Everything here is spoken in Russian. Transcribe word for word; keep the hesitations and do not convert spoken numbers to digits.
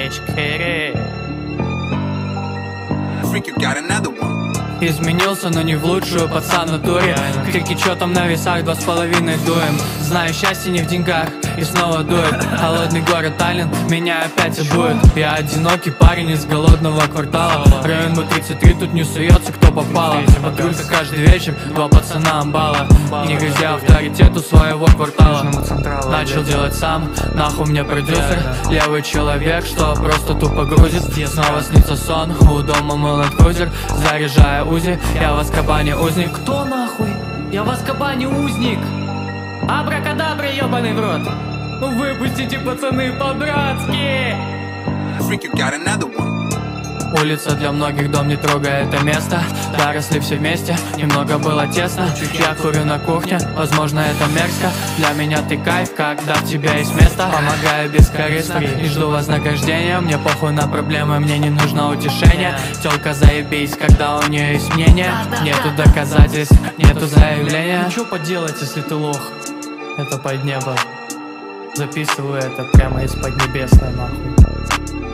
Freak, you got another one. Изменился, но не в лучшую, пацан в натуре. Крики, чё там на весах, два с половиной дуем. Знаю, счастье не в деньгах, и снова дует. Холодный город Таллин, меня опять обует. Я одинокий парень из голодного квартала. Район Б тридцать три, тут не суется, кто попало. Патрулька каждый вечер, два пацана амбала. Не грязя авторитету своего квартала. Начал делать сам, нахуй мне продюсер. Левый человек, что просто тупо грузит. Снова снится сон, у дома мой ленд-крузер. Заряжая Узи, я в Азкабане узник. Кто нахуй? Я в Азкабане узник. Абракадабра, ебаный в рот. Ну выпустите, пацаны, по-братски. Freak, you got another one. Улица для многих, дом, не трогая это место. Да, росли все вместе, немного было тесно. Я курю на кухне, возможно это мерзко. Для меня ты кайф, когда в тебе есть место. Помогаю бескорыстно и жду вознаграждения. Мне похуй на проблемы, мне не нужно утешение. Тёлка заебись, когда у нее есть мнение. Нету доказательств, нету заявления. Ну чё поделать, если ты лох? Это под небо. Записываю это прямо из-под небесной, нахуй.